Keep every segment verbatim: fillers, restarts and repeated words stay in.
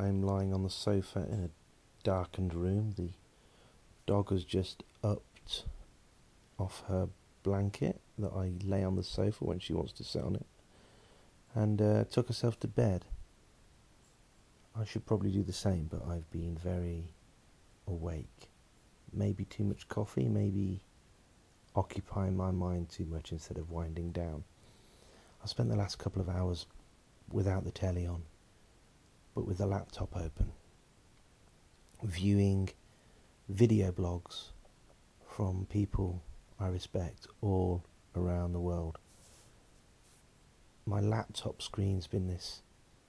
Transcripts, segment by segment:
I'm lying on the sofa in a darkened room. The dog has just upped off her blanket that I lay on the sofa when she wants to sit on it, and uh, took herself to bed. I should probably do the same, but I've been very awake. Maybe too much coffee, maybe occupying my mind too much instead of winding down. I spent the last couple of hours without the telly on, but with the laptop open, viewing video blogs from people I respect all around the world. My laptop screen's been this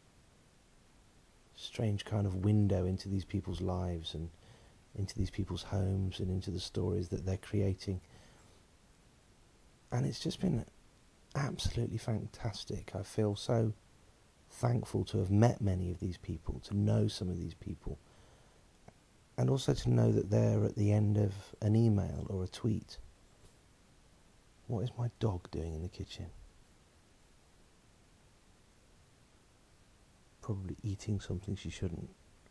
strange kind of window into these people's lives and into these people's homes and into the stories that they're creating. And it's just been absolutely fantastic. I feel so thankful to have met many of these people, to know some of these people, and also to know that they're at the end of an email or a tweet. What is my dog doing in the kitchen? Probably eating something she shouldn't.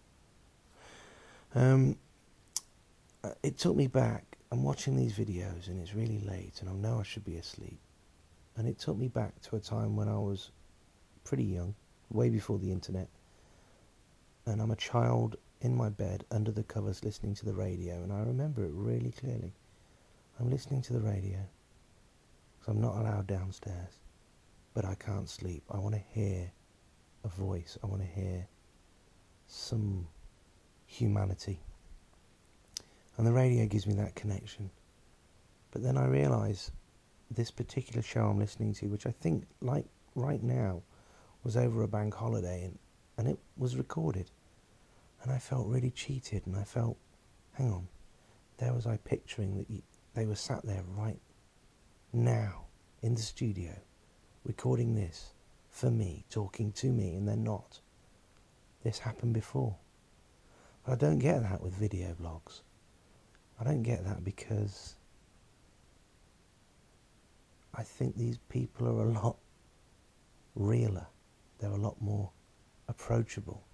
Um, it took me back. I'm watching these videos and it's really late and I know I should be asleep. And it took me back to a time when I was pretty young, way before the internet. And I'm a child in my bed under the covers listening to the radio, and I remember it really clearly. I'm listening to the radio because I'm not allowed downstairs, but I can't sleep. I want to hear a voice. I want to hear some humanity. And the radio gives me that connection. But then I realise this particular show I'm listening to, which I think, like right now, was over a bank holiday, and, and it was recorded. And I felt really cheated, and I felt, hang on, there was I picturing that you, they were sat there right now in the studio, recording this for me, talking to me, and they're not. This happened before. But I don't get that with video blogs. I don't get that because I think these people are a lot realer. They're a lot more approachable.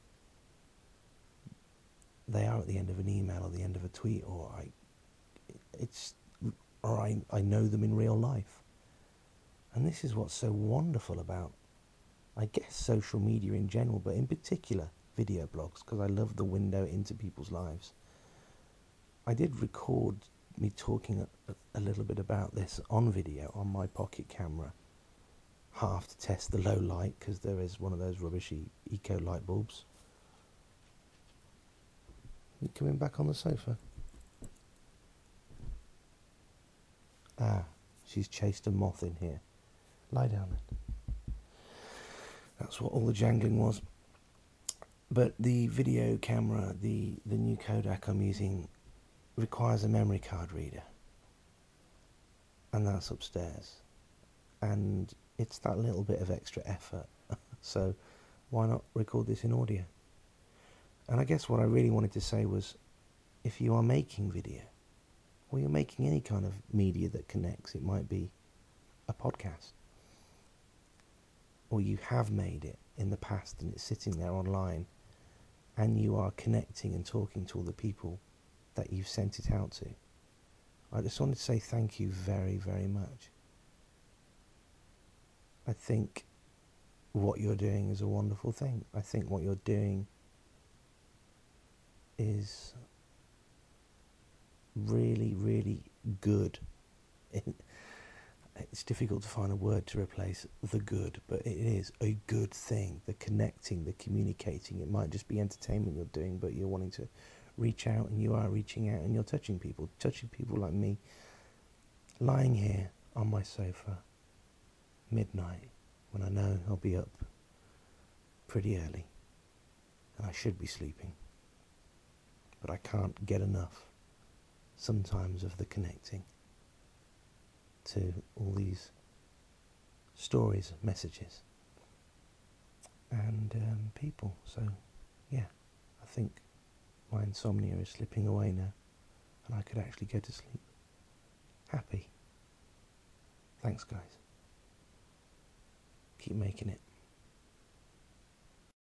They are at the end of an email or the end of a tweet, or I, it's, or I, I know them in real life. And this is what's so wonderful about, I guess, social media in general, but in particular video blogs, because I love the window into people's lives. I did record me talking a, a little bit about this on video on my pocket camera, half to test the low light, because there is one of those rubbishy eco light bulbs. You coming back on the sofa? Ah, she's chased a moth in here. Lie down then. That's what all the jangling was. But the video camera, the, the new Kodak I'm using, requires a memory card reader. And that's upstairs. And it's that little bit of extra effort. So why not record this in audio? And I guess what I really wanted to say was, if you are making video, or you're making any kind of media that connects, it might be a podcast, or you have made it in the past and it's sitting there online, and you are connecting and talking to all the people that you've sent it out to. I just wanted to say thank you very, very much. I think what you're doing is a wonderful thing. I think what you're doing is really, really good. It's difficult to find a word to replace the good, but it is a good thing. The connecting, the communicating. It might just be entertainment you're doing, but you're wanting to reach out, and you are reaching out, and you're touching people, touching people like me, lying here on my sofa, midnight, when I know I'll be up pretty early, and I should be sleeping. But I can't get enough sometimes of the connecting to all these stories, messages, and um, people. So, yeah, I think my insomnia is slipping away now, and I could actually go to sleep. Happy. Thanks, guys. Keep making it.